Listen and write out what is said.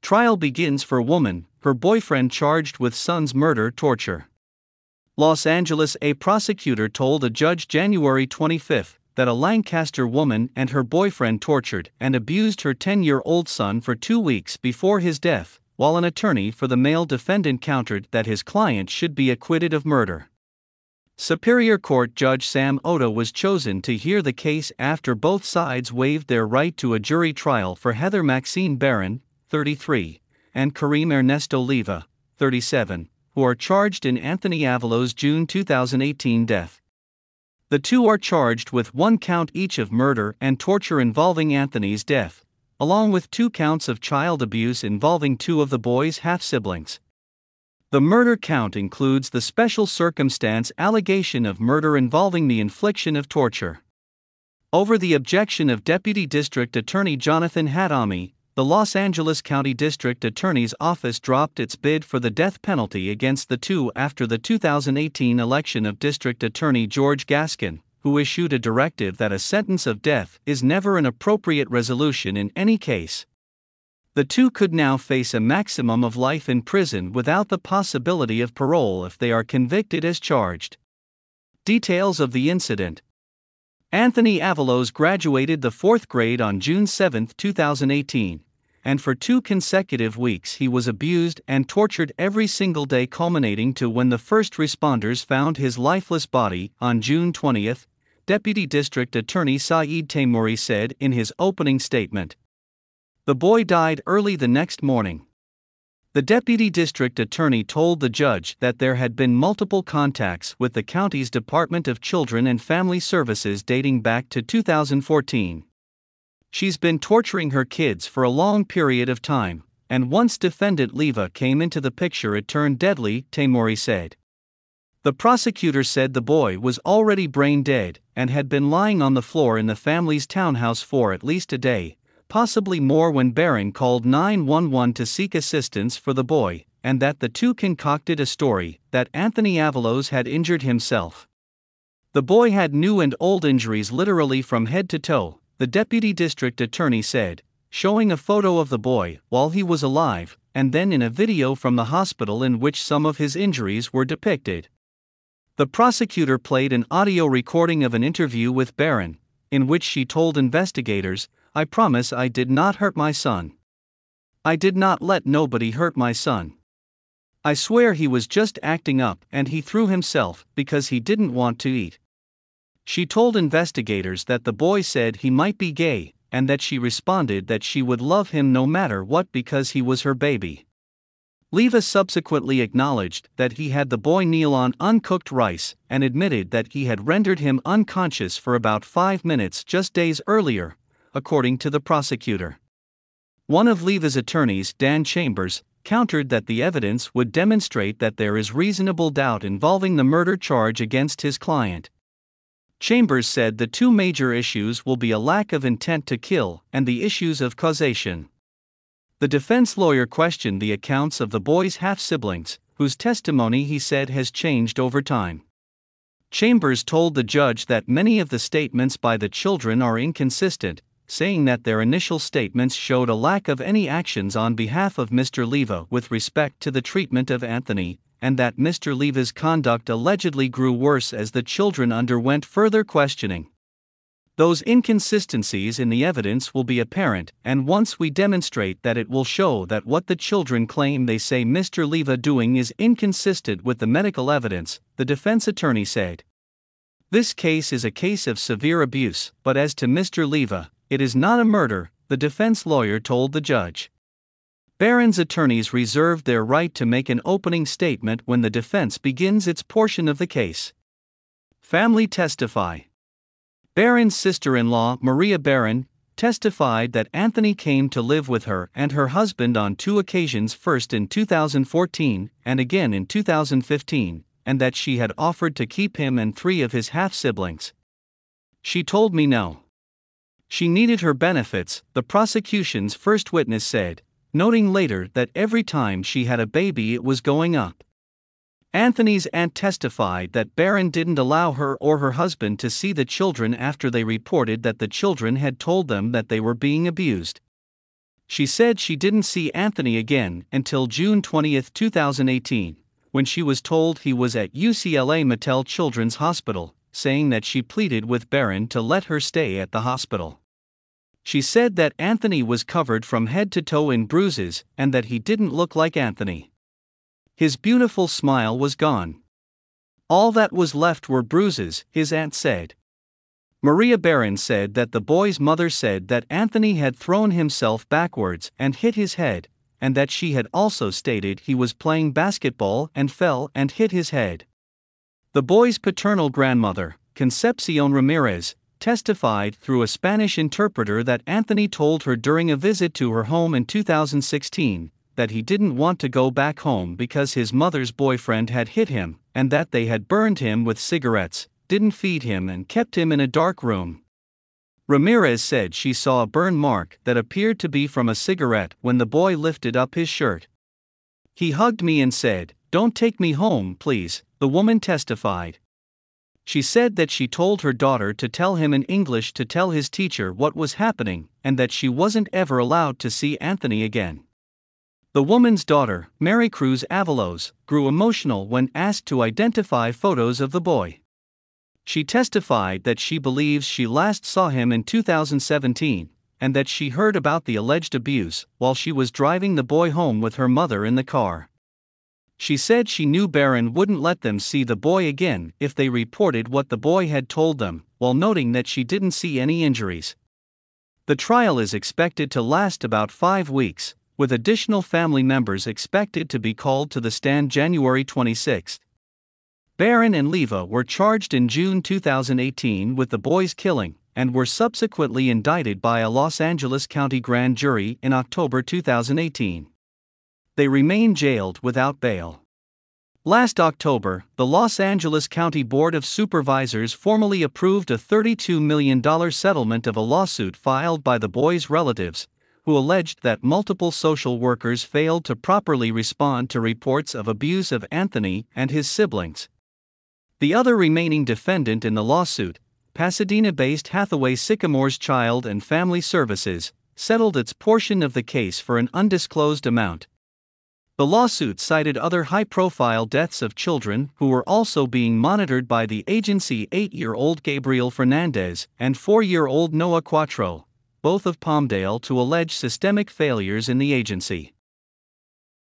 Trial begins for woman, her boyfriend charged with son's murder torture. Los Angeles. A prosecutor told a judge January 25 that a Lancaster woman and her boyfriend tortured and abused her 10-year-old son for 2 weeks before his death, while an attorney for the male defendant countered that his client should be acquitted of murder. Superior Court Judge Sam Oda was chosen to hear the case after both sides waived their right to a jury trial for Heather Maxine Barron, 33, and Kareem Ernesto Leiva, 37, who are charged in Anthony Avalos' June 2018 death. The two are charged with 1 count each of murder and torture involving Anthony's death, along with 2 counts of child abuse involving 2 of the boy's half-siblings. The murder count includes the special circumstance allegation of murder involving the infliction of torture. Over the objection of Deputy District Attorney Jonathan Hadami, the Los Angeles County District Attorney's Office dropped its bid for the death penalty against the two after the 2018 election of District Attorney George Gaskin, who issued a directive that a sentence of death is never an appropriate resolution in any case. The two could now face a maximum of life in prison without the possibility of parole if they are convicted as charged. Details of the incident. Anthony Avalos graduated the 4th grade on June 7, 2018, and for 2 consecutive weeks he was abused and tortured every single day, culminating to when the first responders found his lifeless body on June 20, Deputy District Attorney Saeed Taimouri said in his opening statement. The boy died early the next morning. The Deputy District Attorney told the judge that there had been multiple contacts with the county's Department of Children and Family Services dating back to 2014. She's been torturing her kids for a long period of time, and once defendant Leiva came into the picture it turned deadly, Taimouri said. The prosecutor said the boy was already brain dead and had been lying on the floor in the family's townhouse for at least a day, possibly more, when Barron called 911 to seek assistance for the boy, and that the two concocted a story that Anthony Avalos had injured himself. The boy had new and old injuries literally from head to toe, the Deputy District Attorney said, showing a photo of the boy while he was alive, and then in a video from the hospital in which some of his injuries were depicted. The prosecutor played an audio recording of an interview with Barron, in which she told investigators, "I promise I did not hurt my son. I did not let nobody hurt my son. I swear he was just acting up and he threw himself because he didn't want to eat." She told investigators that the boy said he might be gay, and that she responded that she would love him no matter what because he was her baby. Leiva subsequently acknowledged that he had the boy kneel on uncooked rice and admitted that he had rendered him unconscious for about 5 minutes just days earlier, according to the prosecutor. One of Leiva's attorneys, Dan Chambers, countered that the evidence would demonstrate that there is reasonable doubt involving the murder charge against his client. Chambers said the two major issues will be a lack of intent to kill and the issues of causation. The defense lawyer questioned the accounts of the boy's half-siblings, whose testimony he said has changed over time. Chambers told the judge that many of the statements by the children are inconsistent, saying that their initial statements showed a lack of any actions on behalf of Mr. Leiva with respect to the treatment of Anthony, and that Mr. Leiva's conduct allegedly grew worse as the children underwent further questioning. Those inconsistencies in the evidence will be apparent, and once we demonstrate that, it will show that what the children claim they say Mr. Leiva doing is inconsistent with the medical evidence, the defense attorney said. This case is a case of severe abuse, but as to Mr. Leiva, it is not a murder, the defense lawyer told the judge. Barron's attorneys reserved their right to make an opening statement when the defense begins its portion of the case. Family testify. Barron's sister-in-law, Maria Barron, testified that Anthony came to live with her and her husband on 2 occasions, first in 2014 and again in 2015, and that she had offered to keep him and 3 of his half-siblings. She told me no. She needed her benefits, the prosecution's first witness said, noting later that every time she had a baby it was going up. Anthony's aunt testified that Barron didn't allow her or her husband to see the children after they reported that the children had told them that they were being abused. She said she didn't see Anthony again until June 20, 2018, when she was told he was at UCLA Mattel Children's Hospital, saying that she pleaded with Barron to let her stay at the hospital. She said that Anthony was covered from head to toe in bruises and that he didn't look like Anthony. His beautiful smile was gone. All that was left were bruises, his aunt said. Maria Barron said that the boy's mother said that Anthony had thrown himself backwards and hit his head, and that she had also stated he was playing basketball and fell and hit his head. The boy's paternal grandmother, Concepcion Ramirez, testified through a Spanish interpreter that Anthony told her during a visit to her home in 2016 that he didn't want to go back home because his mother's boyfriend had hit him, and that they had burned him with cigarettes, didn't feed him, and kept him in a dark room. Ramirez said she saw a burn mark that appeared to be from a cigarette when the boy lifted up his shirt. He hugged me and said, "Don't take me home, please," the woman testified. She said that she told her daughter to tell him in English to tell his teacher what was happening and that she wasn't ever allowed to see Anthony again. The woman's daughter, Mary Cruz Avalos, grew emotional when asked to identify photos of the boy. She testified that she believes she last saw him in 2017, and that she heard about the alleged abuse while she was driving the boy home with her mother in the car. She said she knew Barron wouldn't let them see the boy again if they reported what the boy had told them, while noting that she didn't see any injuries. The trial is expected to last about 5 weeks, with additional family members expected to be called to the stand January 26. Barron and Leyva were charged in June 2018 with the boy's killing, and were subsequently indicted by a Los Angeles County grand jury in October 2018. They remain jailed without bail. Last October, the Los Angeles County Board of Supervisors formally approved a $32 million settlement of a lawsuit filed by the boy's relatives, who alleged that multiple social workers failed to properly respond to reports of abuse of Anthony and his siblings. The other remaining defendant in the lawsuit, Pasadena-based Hathaway Sycamore's Child and Family Services, settled its portion of the case for an undisclosed amount. The lawsuit cited other high-profile deaths of children who were also being monitored by the agency: 8-year-old Gabriel Fernandez and 4-year-old Noah Quattro, both of Palmdale, to allege systemic failures in the agency.